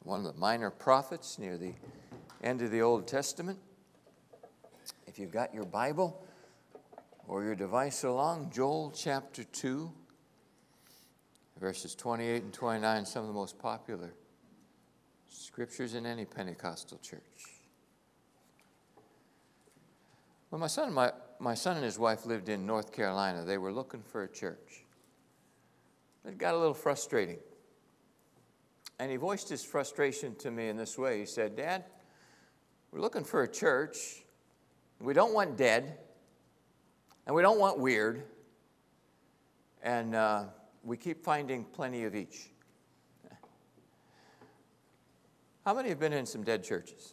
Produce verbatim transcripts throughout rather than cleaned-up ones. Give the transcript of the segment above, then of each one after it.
one of the minor prophets near the end of the Old Testament. If you've got your Bible or your device along, Joel chapter two, verses twenty-eight and twenty-nine, some of the most popular scriptures in any Pentecostal church. When my son, my, my son and his wife lived in North Carolina, they were looking for a church. It got a little frustrating. And he voiced his frustration to me in this way. He said, "Dad, we're looking for a church. We don't want dead, and we don't want weird, and uh, we keep finding plenty of each." How many have been in some dead churches?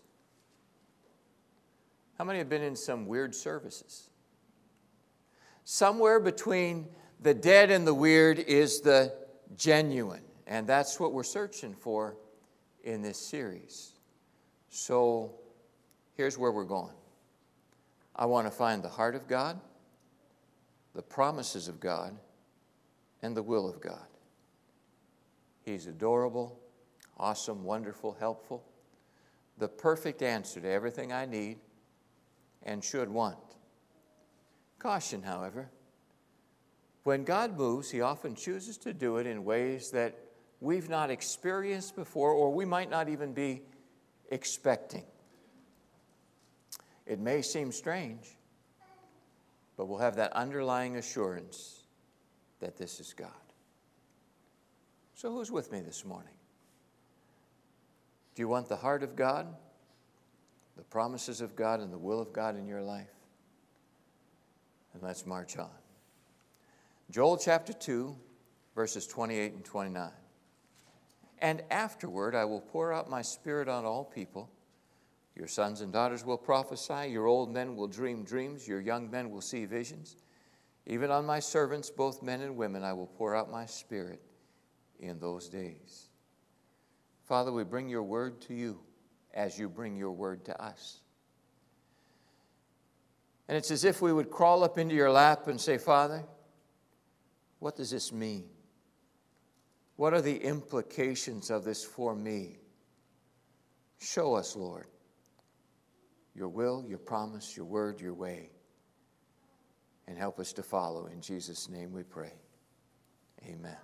How many have been in some weird services? Somewhere between the dead and the weird is the genuine. And that's what we're searching for in this series. So here's where we're going. I want to find the heart of God, the promises of God, and the will of God. He's adorable, awesome, wonderful, helpful, the perfect answer to everything I need and should want. Caution, however, when God moves, He often chooses to do it in ways that we've not experienced before, or we might not even be expecting. It may seem strange, but we'll have that underlying assurance that this is God. So who's with me this morning? Do you want the heart of God, the promises of God, and the will of God in your life? And let's march on. Joel chapter two, verses twenty-eight and twenty-nine. "And afterward I will pour out my Spirit on all people. Your sons and daughters will prophesy. Your old men will dream dreams. Your young men will see visions. Even on my servants, both men and women, I will pour out my Spirit in those days." Father, we bring your word to you as you bring your word to us. And it's as if we would crawl up into your lap and say, "Father, what does this mean? What are the implications of this for me? Show us, Lord, your will, your promise, your word, your way, and help us to follow. In Jesus' name we pray. Amen."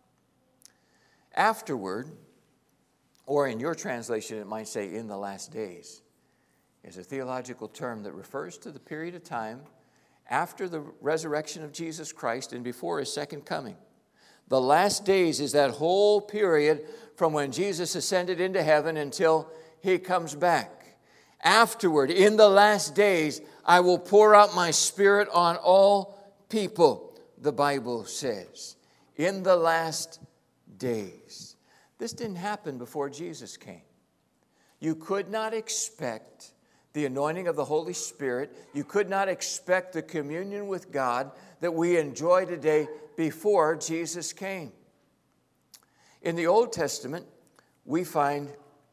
Afterward, or in your translation it might say "in the last days," is a theological term that refers to the period of time after the resurrection of Jesus Christ and before His second coming. The last days is that whole period from when Jesus ascended into heaven until He comes back. Afterward, in the last days, I will pour out my Spirit on all people, the Bible says. In the last days. This didn't happen before Jesus came. You could not expect the anointing of the Holy Spirit. You could not expect the communion with God that we enjoy today before Jesus came. In the Old Testament, we find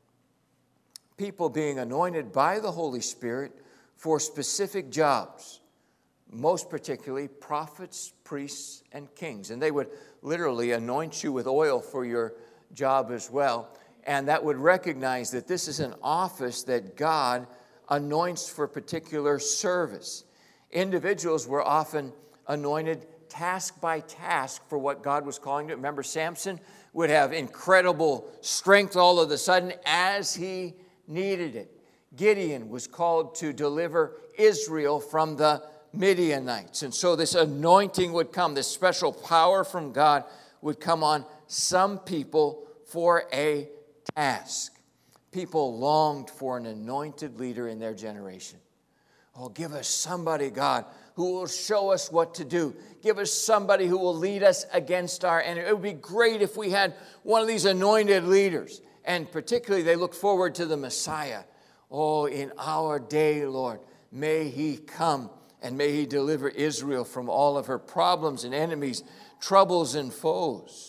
people being anointed by the Holy Spirit for specific jobs, most particularly prophets, priests, and kings. And they would literally anoint you with oil for your job as well. And that would recognize that this is an office that God anoints for particular service. Individuals were often anointed task by task for what God was calling to. Remember, Samson would have incredible strength all of a sudden as he needed it. Gideon was called to deliver Israel from the Midianites. And so this anointing would come, this special power from God would come on some people for a task. People longed for an anointed leader in their generation. Oh, give us somebody, God, who will show us what to do. Give us somebody who will lead us against our enemy. It would be great if we had one of these anointed leaders. And particularly, they look forward to the Messiah. Oh, in our day, Lord, may He come and may He deliver Israel from all of her problems and enemies, troubles and foes.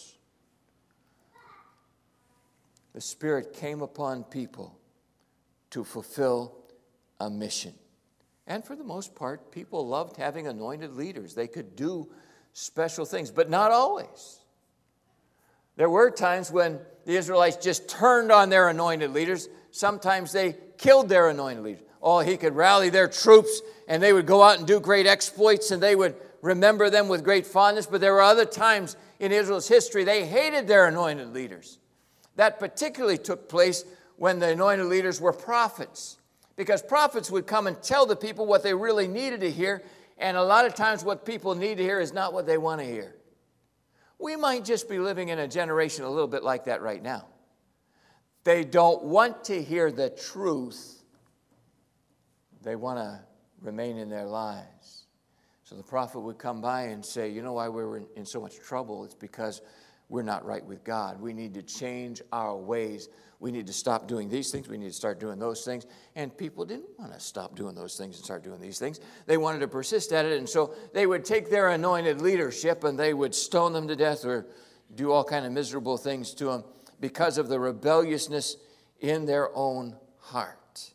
The Spirit came upon people to fulfill a mission. And for the most part, people loved having anointed leaders. They could do special things, but not always. There were times when the Israelites just turned on their anointed leaders. Sometimes they killed their anointed leaders. Oh, he could rally their troops and they would go out and do great exploits and they would remember them with great fondness. But there were other times in Israel's history they hated their anointed leaders. That particularly took place when the anointed leaders were prophets. Because prophets would come and tell the people what they really needed to hear. And a lot of times what people need to hear is not what they want to hear. We might just be living in a generation a little bit like that right now. They don't want to hear the truth. They want to remain in their lies. So the prophet would come by and say, you know why we're in so much trouble? It's because we're not right with God. We need to change our ways. We need to stop doing these things. We need to start doing those things. And people didn't want to stop doing those things and start doing these things. They wanted to persist at it. And so they would take their anointed leadership and they would stone them to death or do all kind of miserable things to them because of the rebelliousness in their own heart.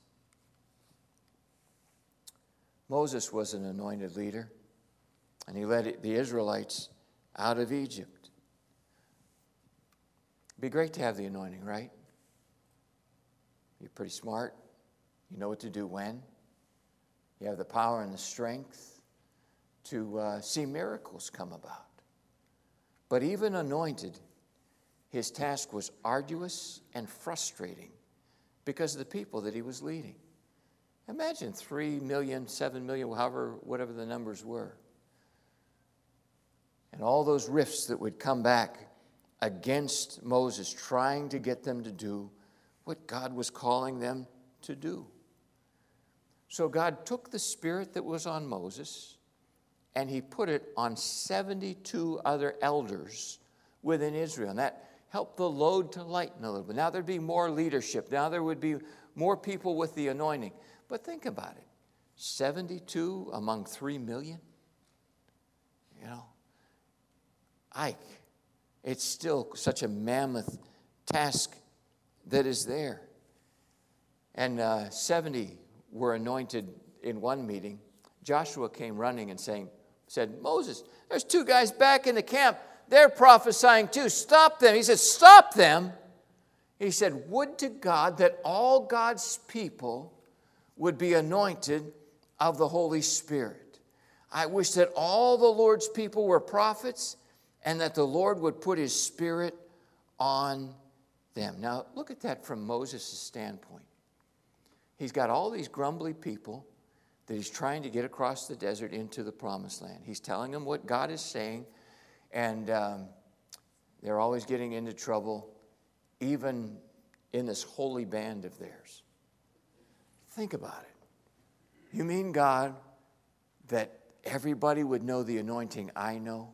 Moses was an anointed leader, and he led the Israelites out of Egypt. It'd be great to have the anointing, right? You're pretty smart. You know what to do when. You have the power and the strength to uh, see miracles come about. But even anointed, his task was arduous and frustrating because of the people that he was leading. Imagine three million, seven million, however, whatever the numbers were. And all those rifts that would come back against Moses, trying to get them to do what God was calling them to do. So God took the spirit that was on Moses and he put it on seventy-two other elders within Israel. And that helped the load to lighten a little bit. Now there'd be more leadership. Now there would be more people with the anointing. But think about it. seventy-two among three million? You know, Ike, it's still such a mammoth task that is there. And uh, seventy were anointed in one meeting. Joshua came running and saying, said, Moses, there's two guys back in the camp. They're prophesying too. Stop them. He said, stop them. He said, would to God that all God's people would be anointed of the Holy Spirit. I wish that all the Lord's people were prophets and that the Lord would put his Spirit on them. Now, look at that from Moses' standpoint. He's got all these grumbly people that he's trying to get across the desert into the promised land. He's telling them what God is saying, and um, they're always getting into trouble, even in this holy band of theirs. Think about it. You mean, God, that everybody would know the anointing I know?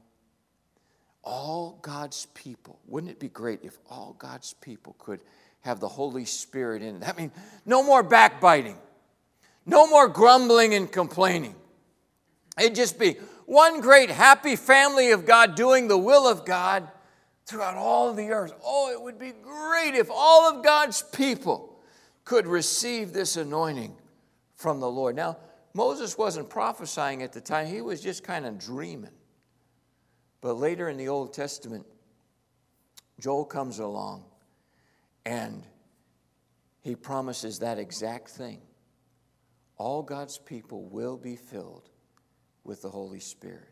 All God's people. Wouldn't it be great if all God's people could have the Holy Spirit in it? That means no more backbiting. No more grumbling and complaining. It'd just be one great happy family of God doing the will of God throughout all of the earth. Oh, it would be great if all of God's people could receive this anointing from the Lord. Now, Moses wasn't prophesying at the time. He was just kind of dreaming. But later in the Old Testament, Joel comes along and he promises that exact thing. All God's people will be filled with the Holy Spirit.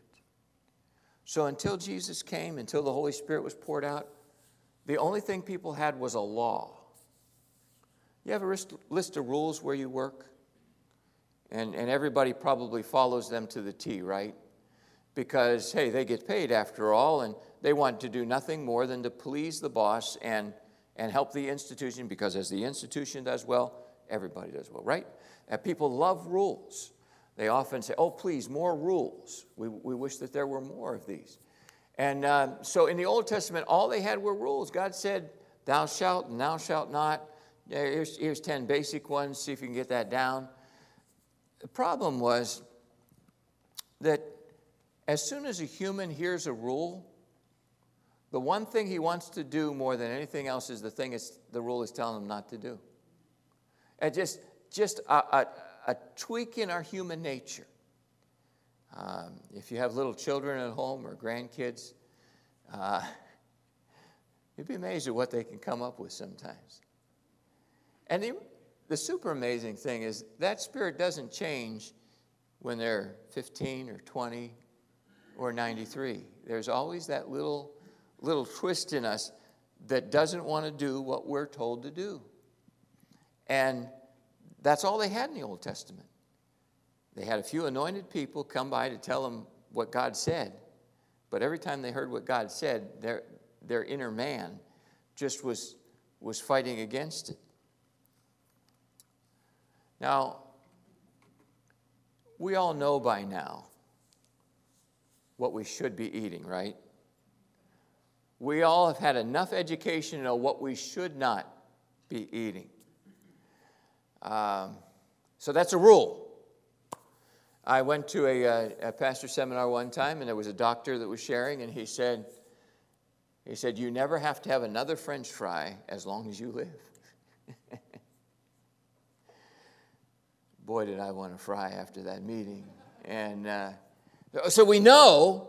So until Jesus came, until the Holy Spirit was poured out, the only thing people had was a law. You have a list of rules where you work? And, and everybody probably follows them to the T, right? Because, hey, they get paid after all, and they want to do nothing more than to please the boss and, and help the institution, because as the institution does well, everybody does well, right? And people love rules. They often say, oh, please, more rules. We, we wish that there were more of these. And um, so in the Old Testament, all they had were rules. God said, thou shalt and thou shalt not. Here's, here's ten basic ones. See if you can get that down. The problem was that as soon as a human hears a rule, the one thing he wants to do more than anything else is the thing is, the rule is telling him not to do. And just, just a, a, a tweak in our human nature. Um, if you have little children at home or grandkids, uh, You'd be amazed at what they can come up with sometimes. And the, the super amazing thing is that spirit doesn't change when they're fifteen or twenty or ninety-three. There's always that little, little twist in us that doesn't want to do what we're told to do. And that's all they had in the Old Testament. They had a few anointed people come by to tell them what God said. But every time they heard what God said, their, their inner man just was, was fighting against it. Now, we all know by now what we should be eating, right? We all have had enough education to know what we should not be eating. Um, so that's a rule. I went to a, a, a pastor seminar one time, and there was a doctor that was sharing, and he said, he said, you never have to have another French fry as long as you live. Boy, did I want to fry after that meeting. And uh, so we know,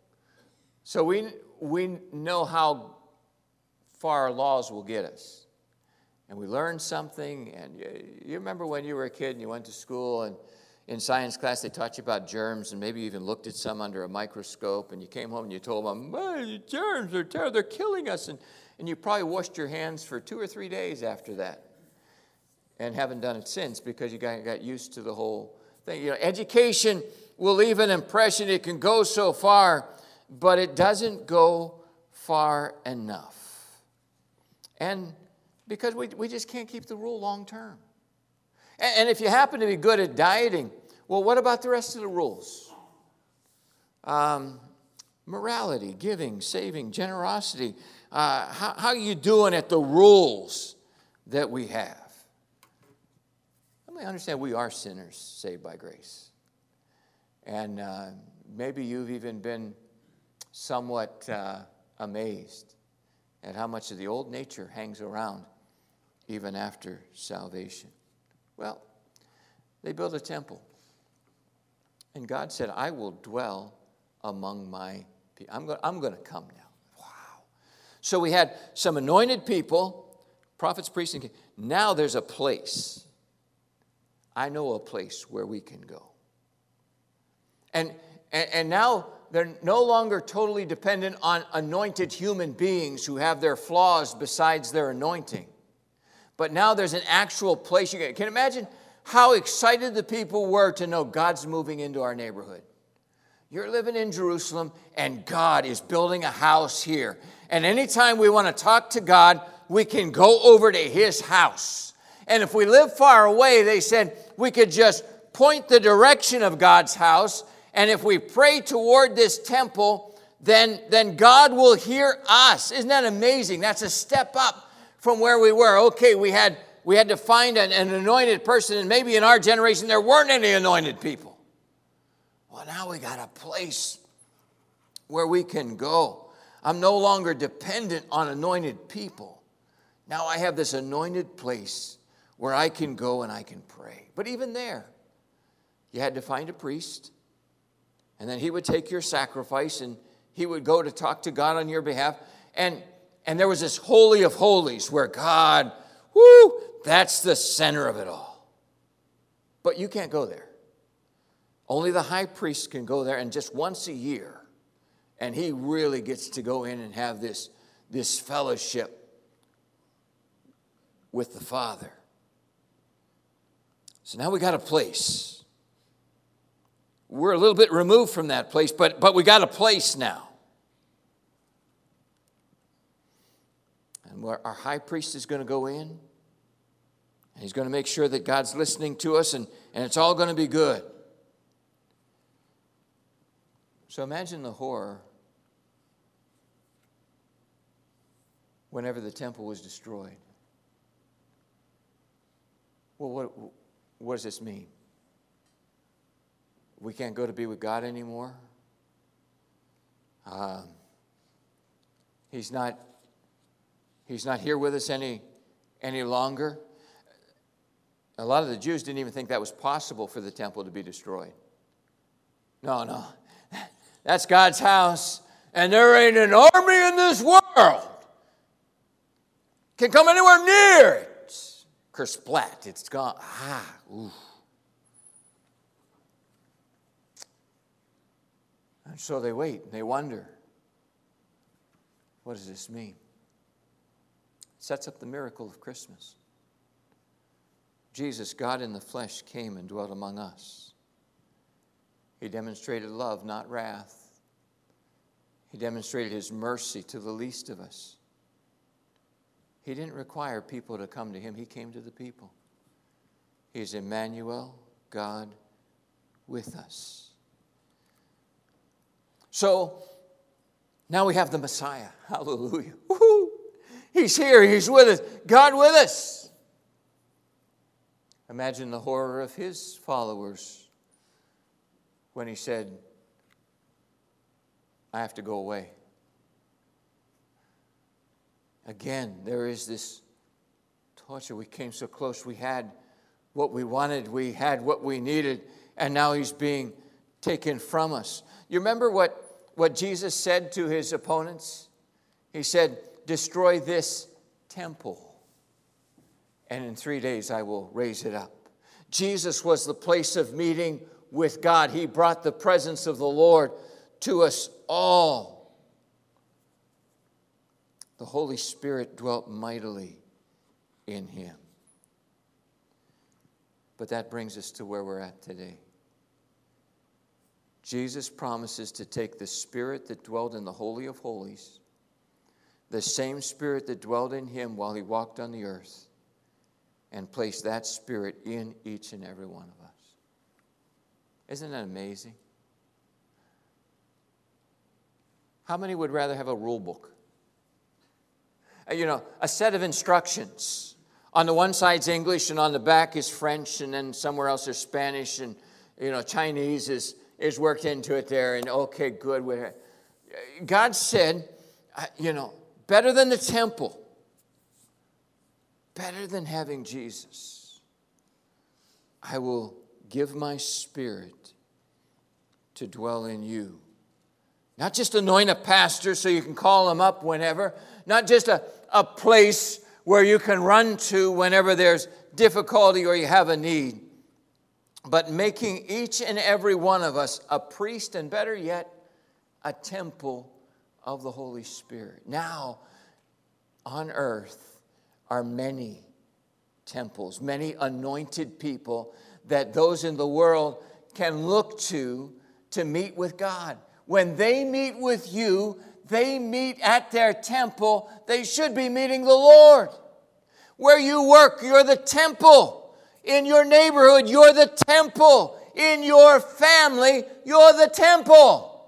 so we we know how far our laws will get us. And we learn something, and you, you remember when you were a kid and you went to school, and in science class they taught you about germs, and maybe you even looked at some under a microscope, and you came home and you told them, the germs are terrible, they're killing us, and, and you probably washed your hands for two or three days after that, and haven't done it since because you got, got used to the whole thing. You know, education will leave an impression. It can go so far, but it doesn't go far enough. And because we, we just can't keep the rule long term. And, and if you happen to be good at dieting, well, what about the rest of the rules? Um, morality, giving, saving, generosity. Uh, how, how are you doing at the rules that we have? Let me understand we are sinners saved by grace. And uh, maybe you've even been somewhat uh, amazed at how much of the old nature hangs around even after salvation. Well, they built a temple. And God said, I will dwell among my people. I'm going, I'm going to come now. Wow. So we had some anointed people, prophets, priests, and kings. Now there's a place. I know a place where we can go. And, and, and now they're no longer totally dependent on anointed human beings who have their flaws besides their anointing. But now there's an actual place. You can, can you imagine how excited the people were to know God's moving into our neighborhood? You're living in Jerusalem, and God is building a house here. And anytime we want to talk to God, we can go over to his house. And if we live far away, they said, we could just point the direction of God's house. And if we pray toward this temple, then, then God will hear us. Isn't that amazing? That's a step up from where we were. Okay, we had, we had to find an, an anointed person, and maybe in our generation there weren't any anointed people. Well, now we got a place where we can go. I'm no longer dependent on anointed people. Now I have this anointed place where I can go and I can pray. But even there, you had to find a priest, and then he would take your sacrifice, and he would go to talk to God on your behalf. And, and there was this holy of holies where God, whoo, that's the center of it all. But you can't go there. Only the high priest can go there, and just once a year. And he really gets to go in and have this, this fellowship with the Father. So now we got a place. We're a little bit removed from that place, but, but we got a place now. And where our high priest is going to go in, and he's going to make sure that God's listening to us, and, and it's all going to be good. So imagine the horror whenever the temple was destroyed. Well, what, what does this mean? We can't go to be with God anymore? Um, he's not, he's not here with us any, any longer. A lot of the Jews didn't even think that was possible for the temple to be destroyed. No, no. That's God's house, and there ain't an army in this world can come anywhere near it. Kersplat, it's gone. Ah, ooh. And so they wait and they wonder, what does this mean? It sets up the miracle of Christmas. Jesus, God in the flesh, came and dwelt among us. He demonstrated love, not wrath. He demonstrated his mercy to the least of us. He didn't require people to come to him. He came to the people. He is Emmanuel, God with us. So, now we have the Messiah. Hallelujah. Woo-hoo. He's here. He's with us. God with us. Imagine the horror of his followers when he said, I have to go away. Again, there is this torture. We came so close. We had what we wanted. We had what we needed. And now he's being taken from us. You remember what, what Jesus said to his opponents? He said, destroy this temple, and in three days I will raise it up. Jesus was the place of meeting with God. He brought the presence of the Lord to us all. The Holy Spirit dwelt mightily in him. But that brings us to where we're at today. Jesus promises to take the Spirit that dwelled in the Holy of Holies, the same Spirit that dwelled in him while he walked on the earth, and place that Spirit in each and every one of us. Isn't that amazing? How many would rather have a rule book? You know, a set of instructions. On the one side's English, and on the back is French, and then somewhere else is Spanish, and, you know, Chinese is, is worked into it there, and okay, good. God said, you know, better than the temple, better than having Jesus, I will give my Spirit to dwell in you. Not just anoint a pastor so you can call him up whenever. Not just a, a place where you can run to whenever there's difficulty or you have a need. But making each and every one of us a priest, and better yet, a temple of the Holy Spirit. Now, on earth are many temples, many anointed people that those in the world can look to to meet with God. When they meet with you, they meet at their temple. They should be meeting the Lord. Where you work, you're the temple. In your neighborhood, you're the temple. In your family, you're the temple.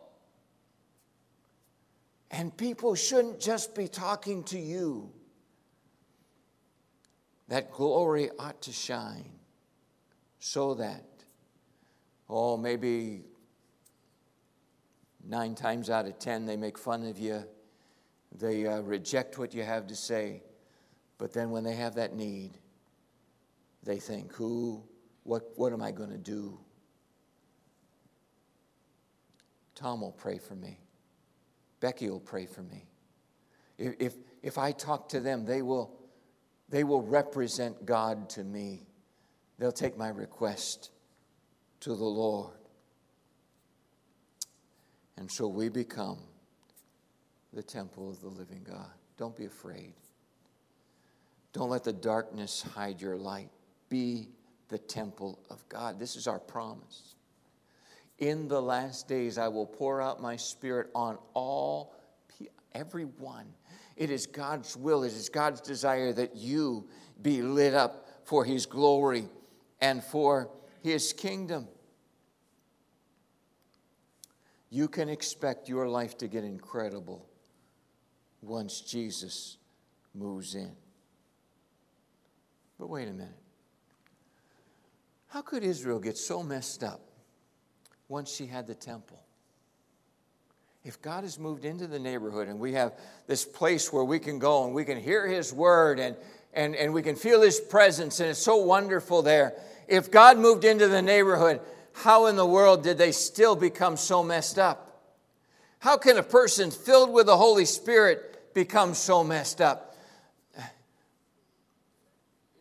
And people shouldn't just be talking to you. That glory ought to shine so that, oh, maybe nine times out of ten, they make fun of you. They uh, reject what you have to say. But then when they have that need, they think, who, what, what am I going to do? Tom will pray for me. Becky will pray for me. If, if, if I talk to them, they will, they will represent God to me. They'll take my request to the Lord. And so we become the temple of the living God. Don't be afraid. Don't let the darkness hide your light. Be the temple of God. This is our promise. In the last days, I will pour out my Spirit on all, everyone. It is God's will, it is God's desire that you be lit up for his glory and for his kingdom. You can expect your life to get incredible once Jesus moves in. But wait a minute. How could Israel get so messed up once she had the temple? If God has moved into the neighborhood and we have this place where we can go and we can hear his word and, and, and we can feel his presence and it's so wonderful there. If God moved into the neighborhood, how in the world did they still become so messed up? How can a person filled with the Holy Spirit become so messed up?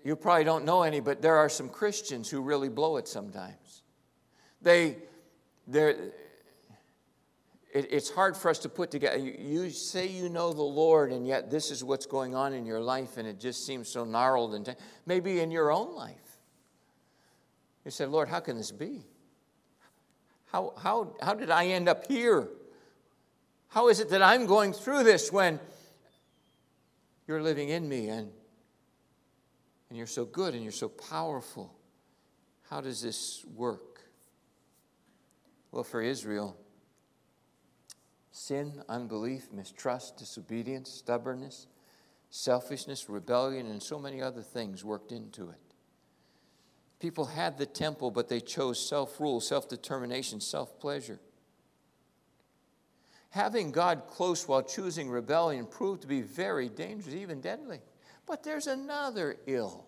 you probably don't know any, but there are some Christians who really blow it sometimes. They, they're, it, it's hard for us to put together. You, you say you know the Lord, and yet this is what's going on in your life, and it just seems so gnarled. And t- maybe in your own life. You said, Lord, how can this be? How, how, how did I end up here? How is it that I'm going through this when you're living in me and, and you're so good and you're so powerful? How does this work? Well, for Israel, sin, unbelief, mistrust, disobedience, stubbornness, selfishness, rebellion, and so many other things worked into it. People had the temple, but they chose self-rule, self-determination, self-pleasure. Having God close while choosing rebellion proved to be very dangerous, even deadly. But there's another ill.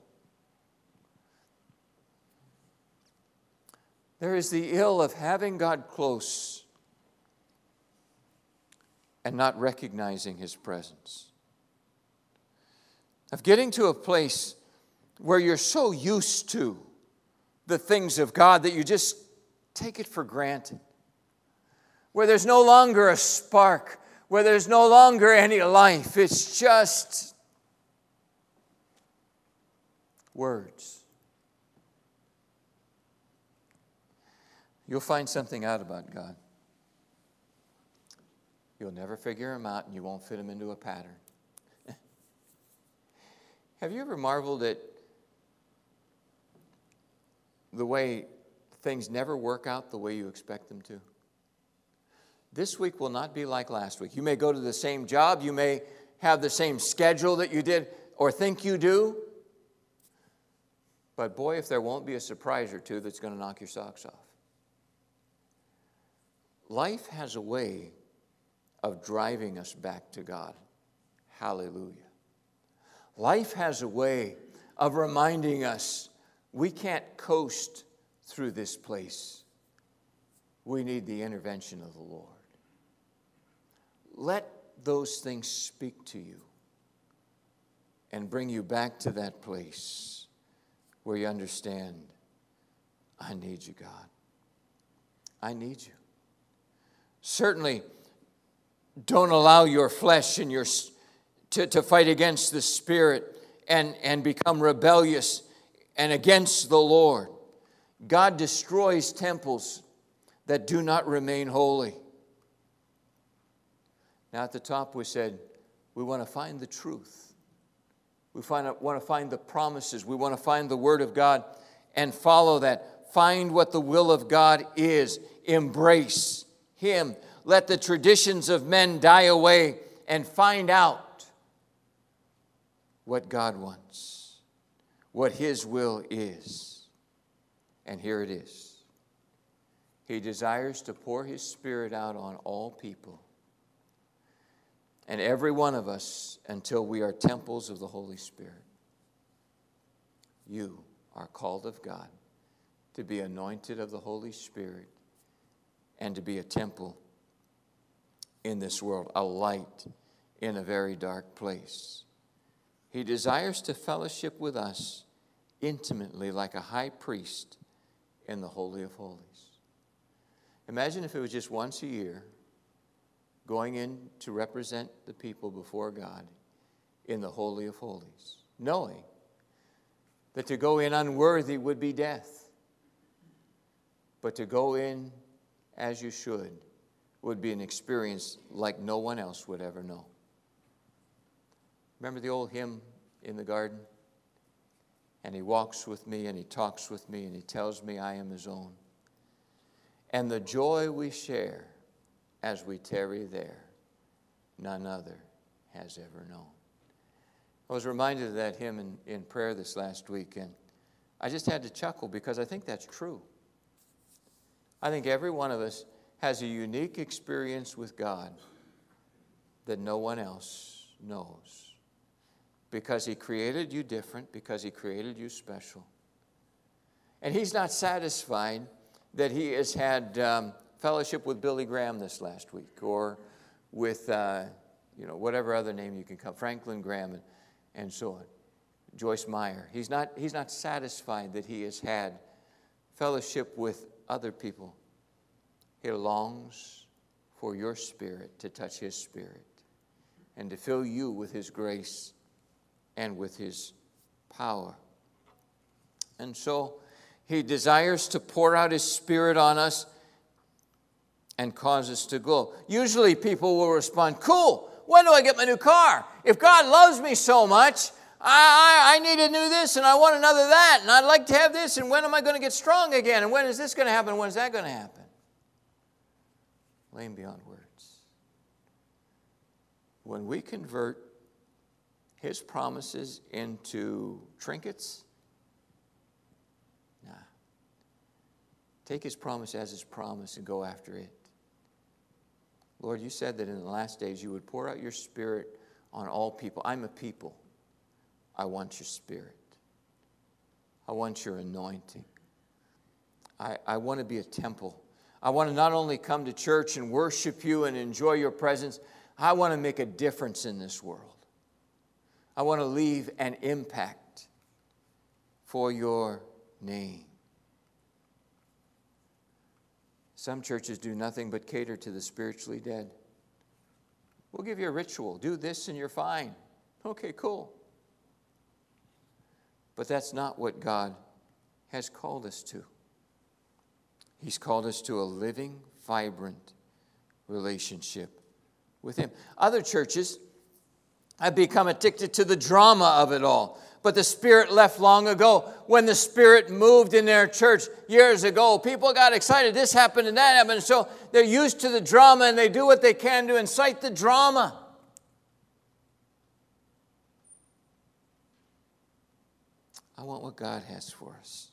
There is the ill of having God close and not recognizing His presence. Of getting to a place where you're so used to the things of God that you just take it for granted. Where there's no longer a spark, where there's no longer any life. It's just words. You'll find something out about God. You'll never figure Him out, and you won't fit Him into a pattern. Have you ever marveled at the way things never work out the way you expect them to? This week will not be like last week. You may go to the same job, you may have the same schedule that you did or think you do, but boy, if there won't be a surprise or two that's going to knock your socks off. Life has a way of driving us back to God. Hallelujah. Life has a way of reminding us we can't coast through this place. We need the intervention of the Lord. Let those things speak to you and bring you back to that place where you understand, I need you, God. I need you. Certainly, don't allow your flesh and your to, to fight against the Spirit and, and become rebellious and against the Lord. God destroys temples that do not remain holy. Now at the top we said, we want to find the truth. We find, want to find the promises. We want to find the Word of God and follow that. Find what the will of God is. Embrace Him. Let the traditions of men die away and find out what God wants, what His will is. And here it is. He desires to pour His Spirit out on all people. And every one of us until we are temples of the Holy Spirit. You are called of God to be anointed of the Holy Spirit and to be a temple in this world, a light in a very dark place. He desires to fellowship with us intimately like a high priest in the Holy of Holies. Imagine if it was just once a year going in to represent the people before God in the Holy of Holies, knowing that to go in unworthy would be death, but to go in as you should would be an experience like no one else would ever know. Remember the old hymn in the garden? And He walks with me, and He talks with me, and He tells me I am His own. And the joy we share as we tarry there, none other has ever known. I was reminded of that hymn in, in prayer this last week, and I just had to chuckle because I think that's true. I think every one of us has a unique experience with God that no one else knows. Because He created you different, because He created you special. And He's not satisfied that He has had um, fellowship with Billy Graham this last week, or with, uh, you know, whatever other name you can come, Franklin Graham, and, and so on. Joyce Meyer. He's not, he's not satisfied that he has had fellowship with other people. He longs for your spirit to touch his spirit and to fill you with his grace and with his power. And so he desires to pour out his spirit on us and cause us to glow. Usually people will respond, cool, when do I get my new car? If God loves me so much, I, I, I need to do this and I want another that and I'd like to have this, and when am I going to get strong again? And when is this going to happen? When is that going to happen? Lame beyond words. When we convert his promises into trinkets, nah. Take his promise as his promise and go after it. Lord, you said that in the last days you would pour out your spirit on all people. I'm a people. I want your spirit. I want your anointing. I, I want to be a temple. I want to not only come to church and worship you and enjoy your presence, I want to make a difference in this world. I want to leave an impact for your name. Some churches do nothing but cater to the spiritually dead. We'll give you a ritual. Do this and you're fine. Okay, cool. But that's not what God has called us to. He's called us to a living, vibrant relationship with him. Other churches have become addicted to the drama of it all. But the Spirit left long ago. When the Spirit moved in their church years ago, people got excited. This happened and that happened. So they're used to the drama and they do what they can to incite the drama. I want what God has for us.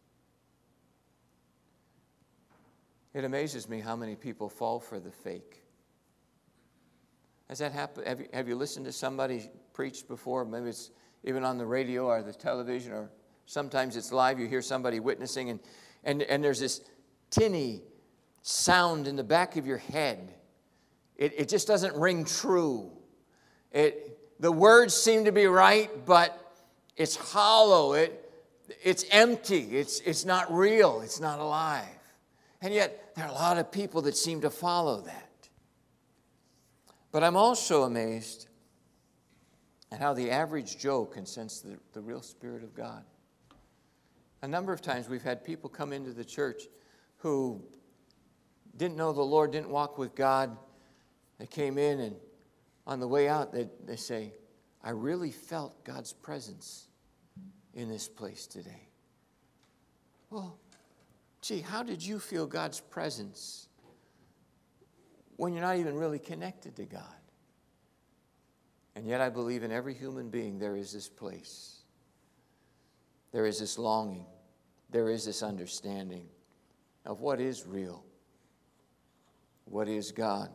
It amazes me how many people fall for the fake. Has that happened? Have you, have you listened to somebody preach before? Maybe it's even on the radio or the television, or sometimes it's live. You hear somebody witnessing, and, and, and there's this tinny sound in the back of your head. It, it just doesn't ring true. It, the words seem to be right, but it's hollow. It, it's empty. It's, it's not real. It's not alive. And yet, there are a lot of people that seem to follow that. But I'm also amazed at how the average Joe can sense the, the real Spirit of God. A number of times we've had people come into the church who didn't know the Lord, didn't walk with God. They came in, and on the way out, they, they say, I really felt God's presence in this place today. Well, gee, how did you feel God's presence when you're not even really connected to God? And yet I believe in every human being there is this place. There is this longing. There is this understanding of what is real, what is God.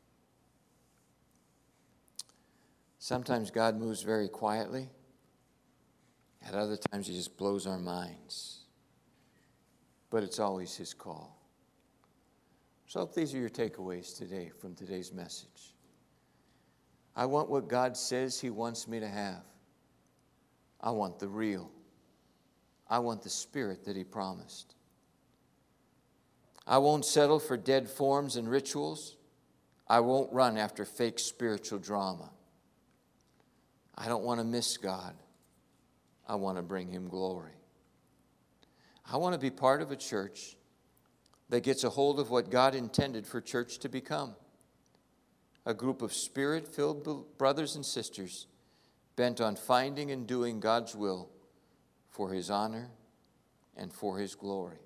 Sometimes God moves very quietly. At other times he just blows our minds. But it's always his call. So I hope these are your takeaways today from today's message. I want what God says he wants me to have. I want the real. I want the Spirit that he promised. I won't settle for dead forms and rituals. I won't run after fake spiritual drama. I don't want to miss God. I want to bring him glory. I want to be part of a church that gets a hold of what God intended for church to become. A group of Spirit-filled brothers and sisters bent on finding and doing God's will for his honor and for his glory.